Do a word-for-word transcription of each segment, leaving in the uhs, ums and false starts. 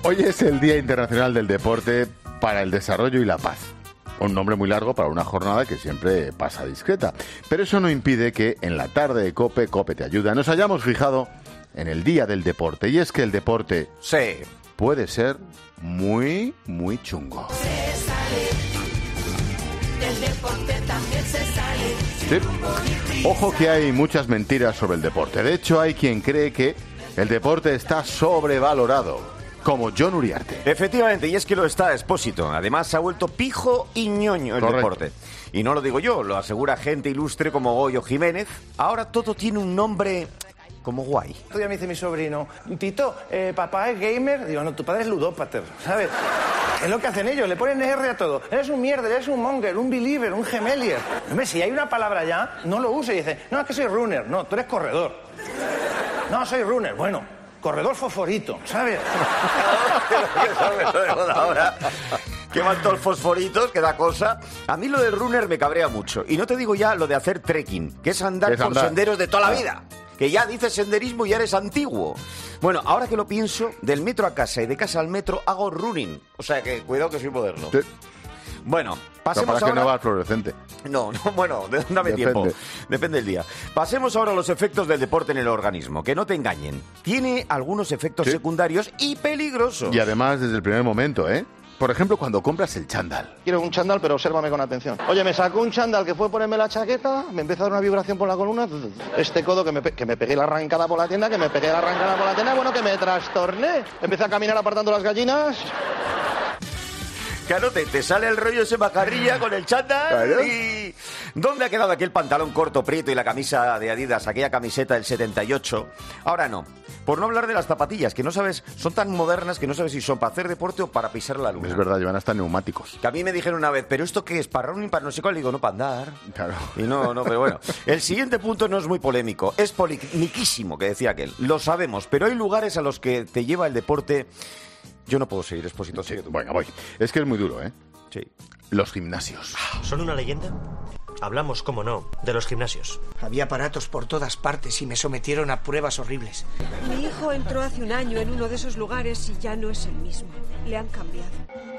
Hoy es el Día Internacional del Deporte para el Desarrollo y la Paz. Un nombre muy largo para una jornada que siempre pasa discreta. Pero eso no impide que en la tarde de COPE, COPE te ayuda, nos hayamos fijado en el Día del Deporte. Y es que el deporte sí. puede ser muy, muy chungo. Se sale, del deporte también se sale. Sí. Ojo que hay muchas mentiras sobre el deporte. De hecho, hay quien cree que el deporte está sobrevalorado. Como John Uriarte. Efectivamente, y es que lo está Expósito. Además, se ha vuelto pijo y ñoño el Correcto. deporte. Y no lo digo yo, lo asegura gente ilustre como Goyo Jiménez. Ahora todo tiene un nombre como guay. Otro día me dice mi sobrino, Tito, eh, papá es gamer. Digo, no, tu padre es ludópater, ¿sabes? Es lo que hacen ellos, le ponen R a todo. Eres un mierder, eres un monger, un believer, un gemelier. Hombre, si hay una palabra ya, no lo use y dice, no, es que soy runner. No, tú eres corredor. No, soy runner. Bueno, corredor fosforito, ¿sabes? Ahora, que van todos fosforitos, que da cosa. A mí lo del runner me cabrea mucho. Y no te digo ya lo de hacer trekking, que es andar es por andar. senderos de toda la vida. Que ya dices senderismo y ya eres antiguo. Bueno, ahora que lo pienso, del metro a casa y de casa al metro hago running. O sea que cuidado que soy moderno. Sí. Bueno, Pero pasemos para que ahora... no va al fluorescente. No, no, bueno, dame Depende. tiempo. Depende del día. Pasemos ahora a los efectos del deporte en el organismo. Que no te engañen. Tiene algunos efectos Sí. secundarios y peligrosos. Y además desde el primer momento, ¿eh? Por ejemplo, cuando compras el chándal. Quiero un chándal, pero obsérvame con atención. Oye, me sacó un chándal que fue ponerme la chaqueta, me empezó a dar una vibración por la columna, este codo que me, pe- que me pegué la arrancada por la tienda, que me pegué la arrancada por la tienda, bueno, que me trastorné. Empecé a caminar apartando las gallinas. Claro, te, te sale el rollo ese macarrilla con el chándal. Claro. Y... ¿Dónde ha quedado aquel pantalón corto prieto y la camisa de Adidas, aquella camiseta del setenta y ocho? Ahora no. Por no hablar de las zapatillas, que no sabes, son tan modernas que no sabes si son para hacer deporte o para pisar la luna. Es verdad, llevan hasta neumáticos. Que a mí me dijeron una vez, ¿pero esto qué es? ¿Para running? ¿Para no sé cuál? Y digo, no, para andar. Claro. Y no, no, pero bueno. El siguiente punto no es muy polémico. Es polemiquísimo, que decía aquel. Lo sabemos, pero hay lugares a los que te lleva el deporte... Yo no puedo seguir, Expósito, sigue tú. Bueno, voy. Es que es muy duro, ¿eh? Sí. Los gimnasios. ¿Son una leyenda? Hablamos, como no, de los gimnasios. Había aparatos por todas partes y me sometieron a pruebas horribles. Mi hijo entró hace un año en uno de esos lugares y ya no es el mismo. Le han cambiado.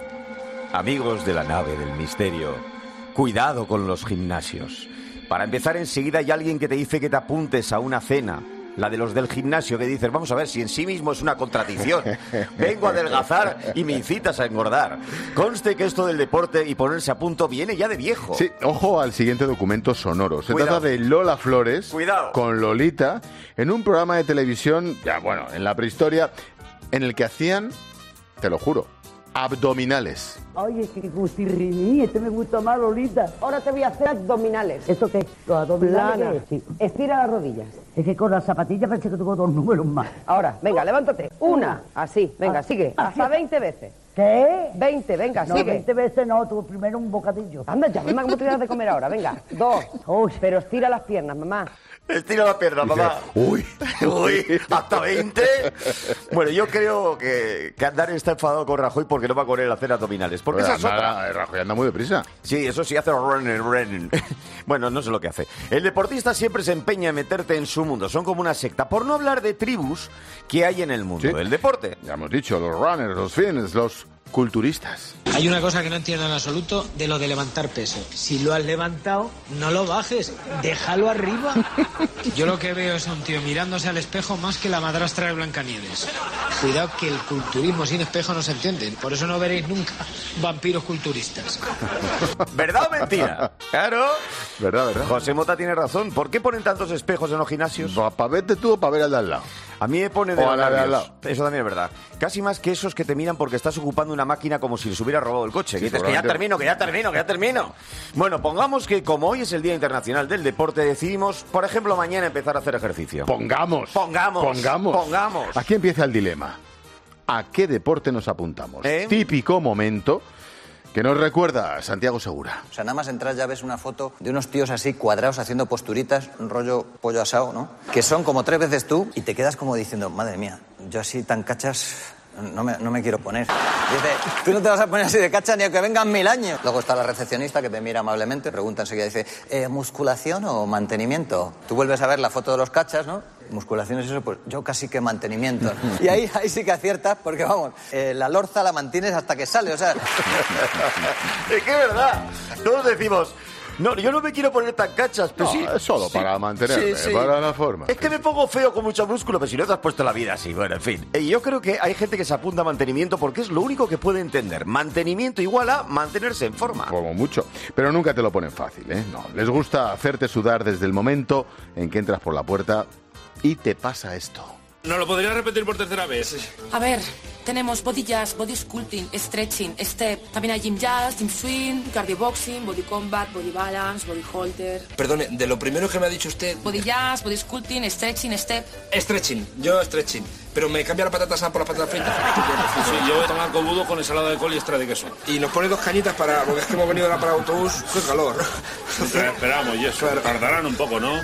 Amigos de la nave del misterio, cuidado con los gimnasios. Para empezar, enseguida hay alguien que te dice que te apuntes a una cena. La de los del gimnasio, que dices, vamos a ver, si en sí mismo es una contradicción. Vengo a adelgazar y me incitas a engordar. Conste que esto del deporte y ponerse a punto viene ya de viejo. Sí, ojo al siguiente documento sonoro. Se Cuidado. trata de Lola Flores Cuidado. con Lolita en un programa de televisión, ya bueno, en la prehistoria, en el que hacían, te lo juro, abdominales. Oye, que gustirriní, este me gusta más, Lolita. Ahora te voy a hacer abdominales. ¿Esto qué? ¿Los abdominales? Plana. Sí. Estira las rodillas. Es que con las zapatillas parece que tengo dos números más. Ahora, venga, levántate. Una, así, venga, Ah, sigue. ah, Hasta sí. veinte veces. ¿Qué? veinte, venga, No, sigue. veinte veces no, tú primero un bocadillo. Anda ya, mamá, ¿cómo te das de comer ahora? Venga, dos. Uy. Pero estira las piernas, mamá. Estira la pierna, mamá. Uy, Uy, hasta veinte. Bueno, yo creo que, que Andar está enfadado con Rajoy porque no va con él a hacer abdominales. Porque esa es otra. nada, Rajoy anda muy deprisa. Sí, eso sí hace running, running. Bueno, no sé lo que hace. El deportista siempre se empeña en meterte en su mundo. Son como una secta. Por no hablar de tribus que hay en el mundo Sí. del deporte. Ya hemos dicho, los runners, los fitness, los culturistas. Hay una cosa que no entiendo en absoluto de lo de levantar peso. Si lo has levantado, no lo bajes, déjalo arriba. Yo lo que veo es a un tío mirándose al espejo más que la madrastra de Blancanieves. Cuidado que el culturismo sin espejo no se entiende. Por eso no veréis nunca vampiros culturistas. ¿Verdad o mentira? Claro. ¿Verdad, verdad? José Mota tiene razón. ¿Por qué ponen tantos espejos en los gimnasios? ¿Para verte tú o para ver al de al lado? A mí me pone de O los a la de al nervios. lado. Eso también es verdad. Casi más que esos que te miran porque estás ocupando una máquina como si les hubiera robado el coche. Sí, Que dices que ya seguramente. termino, que ya termino, que ya termino. Bueno, pongamos que como hoy es el Día Internacional del Deporte, decidimos, por ejemplo, mañana empezar a hacer ejercicio. Pongamos. Pongamos. Pongamos. Pongamos. Aquí empieza el dilema. ¿A qué deporte nos apuntamos? ¿Eh? Típico momento que nos recuerda a Santiago Segura. O sea, nada más entrar ya ves una foto de unos tíos así cuadrados haciendo posturitas, un rollo pollo asado, ¿no? Que son como tres veces tú y te quedas como diciendo, madre mía, yo así tan cachas no me, no me quiero poner. Y dice, tú no te vas a poner así de cacha ni aunque vengan mil años. Luego está la recepcionista que te mira amablemente, pregunta enseguida, dice, ¿eh, musculación o mantenimiento? Tú vuelves a ver la foto de los cachas, ¿no? musculaciones y eso, pues yo casi que mantenimiento. Y ahí, ahí sí que aciertas, porque vamos, eh, la lorza la mantienes hasta que sale, o sea... Es que es verdad, todos decimos... No, yo no me quiero poner tan cachas, pero No, sí. es solo sí, para mantenerme, sí, sí. para la forma. Es que me pongo feo con mucho músculo, pero si no te has puesto la vida así, bueno, en fin. Y yo creo que hay gente que se apunta a mantenimiento porque es lo único que puede entender. Mantenimiento igual a mantenerse en forma. Como mucho. Pero nunca te lo ponen fácil, ¿eh? No, les gusta hacerte sudar desde el momento en que entras por la puerta y te pasa esto. ¿No lo podría repetir por tercera vez? A ver, tenemos body jazz, body sculpting, stretching, step. También hay gym jazz, gym swing, cardio boxing, body combat, body balance, body holter. Perdone, de lo primero que me ha dicho usted... Body jazz, body sculpting, stretching, step. Stretching, yo stretching. Pero me cambia la patata asada por las patatas fritas. Sí, sí, yo tomo cobudo con ensalada de col y extra de queso. Y nos pone dos cañitas para... Porque es que hemos venido ahora para autobús. ¡Qué calor! Pero esperamos, y eso tardarán un poco, ¿no?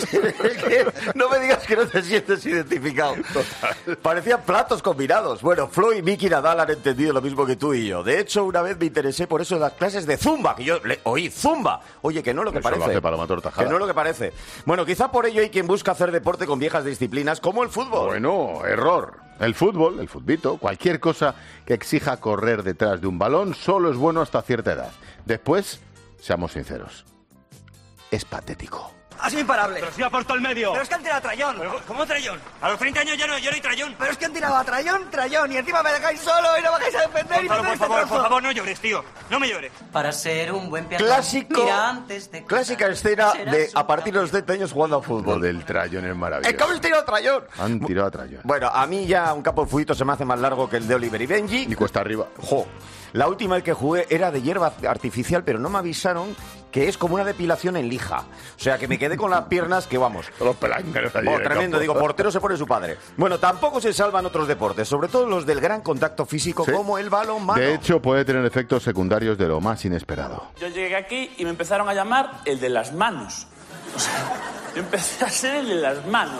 No me digas que no te sientes identificado. Parecían platos combinados. Bueno, Flo y Miki Nadal han entendido lo mismo que tú y yo. De hecho, una vez me interesé por eso de las clases de Zumba, que yo le oí Zumba. Oye, que no es lo que Eso lo parece. hace Paloma Tortajada. Que no es lo que parece. Bueno, quizá por ello hay quien busca hacer deporte con viejas disciplinas como el fútbol. Bueno, error. El fútbol, el futbito, cualquier cosa que exija correr detrás de un balón solo es bueno hasta cierta edad. Después, seamos sinceros, es patético. Ha sido imparable. Pero si ha puesto el medio. Pero es que han tirado a Trayón. ¿Cómo Trayón? A los treinta años ya no, yo no hay Trayón. Pero es que han tirado a Trayón, Trayón. Y encima me dejáis solo y no me dejáis a defender. Gonzalo, por favor, por favor, no llores, tío. No me llores. Para ser un buen peatón. Clásico, Mira, antes de clásica escena de a partir de los treinta años jugando a fútbol. Lo del Trayón es maravilloso. ¡Es que habéis tirado a Trayón! Han tirado a Trayón. Bueno, a mí ya un campo de fútbol se me hace más largo que el de Oliver y Benji. Y cuesta arriba. ¡Jo! La última vez que jugué era de hierba artificial, pero no me avisaron que es como una depilación en lija. O sea, que me quedé con las piernas que, vamos... Los pelángaros allí. Oh, tremendo, digo, portero se pone su padre. Bueno, tampoco se salvan otros deportes, sobre todo los del gran contacto físico, ¿Sí? como el balonmano. De hecho, puede tener efectos secundarios de lo más inesperado. Yo llegué aquí y me empezaron a llamar el de las manos. O sea, yo empecé a ser el de las manos.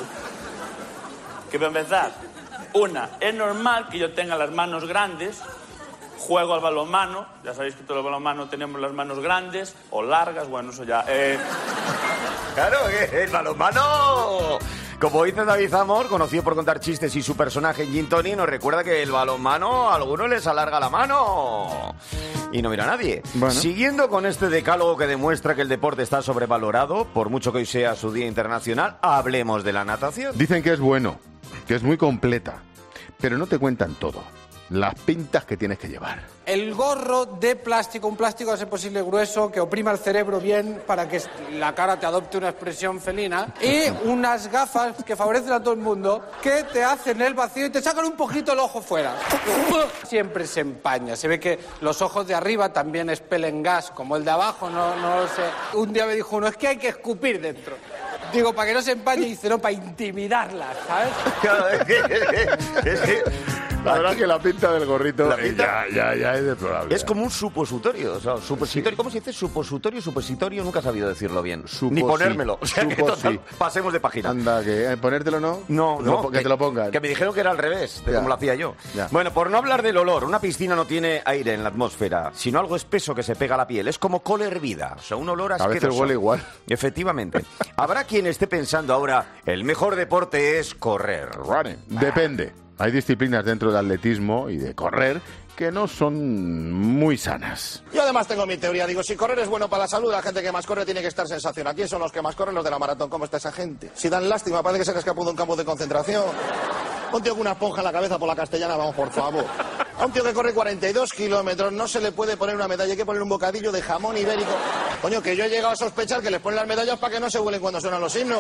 Que para empezar, una, es normal que yo tenga las manos grandes, juego al balonmano, ya sabéis que todos los balonmanos tenemos las manos grandes o largas, bueno, eso ya... Eh... ¡Claro, el balonmano! Como dice David Zamor, conocido por contar chistes y su personaje en Gin Tony, nos recuerda que el balonmano a algunos les alarga la mano. Y no mira a nadie. Bueno. Siguiendo con este decálogo que demuestra que el deporte está sobrevalorado, por mucho que hoy sea su día internacional, hablemos de la natación. Dicen que es bueno, que es muy completa, pero no te cuentan todo. Las pintas que tienes que llevar. El gorro de plástico, un plástico a ser posible grueso, que oprima el cerebro bien para que la cara te adopte una expresión felina. Y unas gafas que favorecen a todo el mundo, que te hacen el vacío y te sacan un poquito el ojo fuera. Siempre se empaña. Se ve que los ojos de arriba también expelen gas, como el de abajo, no, no lo sé. Un día me dijo uno, es que hay que escupir dentro. Digo, para que no se empañe, y dice, no, para intimidarla, ¿sabes? Claro, es que... Es que la verdad que la pinta del gorrito la pinta, ya, ya, ya es deplorable. Es como un supositorio. O sea, supositorio. Sí. ¿Cómo se dice? Supositorio, supositorio. Nunca he sabido decirlo bien. Supo, Ni ponérmelo. Sí. O sea, que Supo, total, sí. pasemos de página. Anda, que eh, ponértelo no. No, que no. Lo, que me, te lo pongan. Que me dijeron que era al revés, de ya. como lo hacía yo. Ya. Bueno, por no hablar del olor, una piscina no tiene aire en la atmósfera, sino algo espeso que se pega a la piel. Es como col hervida. O sea, un olor asqueroso. A veces huele igual. Efectivamente. Habrá quien esté pensando ahora, el mejor deporte es correr. Running. Depende. Hay disciplinas dentro del atletismo y de correr que no son muy sanas. Yo además tengo mi teoría. Digo, si correr es bueno para la salud, la gente que más corre tiene que estar sensacional. ¿Quién son los que más corren? Los de la maratón. ¿Cómo está esa gente? Si dan lástima, parece que se han escapado de un campo de concentración. Un tío con una esponja en la cabeza por la Castellana, vamos, por favor. A un tío que corre cuarenta y dos kilómetros no se le puede poner una medalla, hay que poner un bocadillo de jamón ibérico. Coño, que yo he llegado a sospechar que les ponen las medallas para que no se huelen cuando suenan los himnos.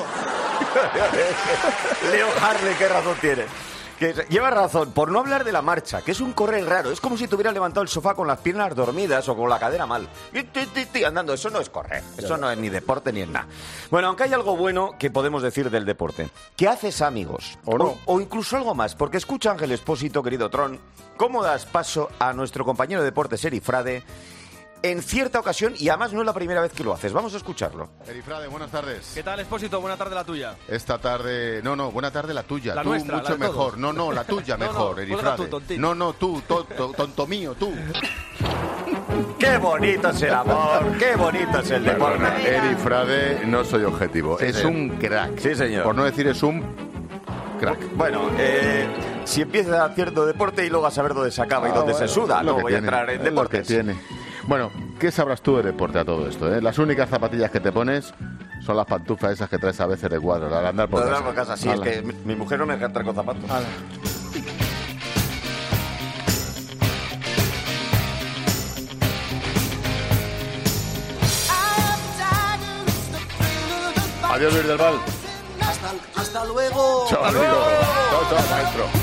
Leo Harley, ¿qué razón tiene? Que lleva razón, por no hablar de la marcha, que es un correr raro. Es como si te hubieras levantado el sofá con las piernas dormidas o con la cadera mal. Andando, eso no es correr. Eso no es ni deporte ni es nada. Bueno, aunque hay algo bueno que podemos decir del deporte. Que haces amigos. ¿O no? O, o incluso algo más. Porque escucha, Ángel Expósito, querido Tron, cómo das paso a nuestro compañero de deportes, Eri Frade, en cierta ocasión, y además no es la primera vez que lo haces. Vamos a escucharlo. Eri Frade, buenas tardes. ¿Qué tal, Expósito? Buena tarde la tuya. Esta tarde... No, no, buena tarde la tuya. La tú nuestra, mucho la de mejor. todos. No, no, la tuya no, mejor, no, Eri Frade. tú, no, no, tú, tonto, tonto mío, tú. ¡Qué bonito es el amor! ¡Qué bonito es el deporte! Eri Frade, no soy objetivo. Sí, es señor. un crack. Sí, señor. Por no decir es un crack. Bueno, eh, si empieza haciendo deporte y luego a saber dónde se acaba y Ah, dónde bueno, se suda, es lo no que voy tiene, a entrar en es lo que deportes. tiene. Bueno, ¿qué sabrás tú de deporte a todo esto? Eh? Las únicas zapatillas que te pones son las pantuflas esas que traes a veces de cuadro, al andar por Por casa. casa. casa sí, Ala. es que mi, mi mujer no me deja entrar con zapatos. Ala. Adiós, Luis del Val. Hasta, hasta luego. Chao, amigo. Chao, chao, maestro.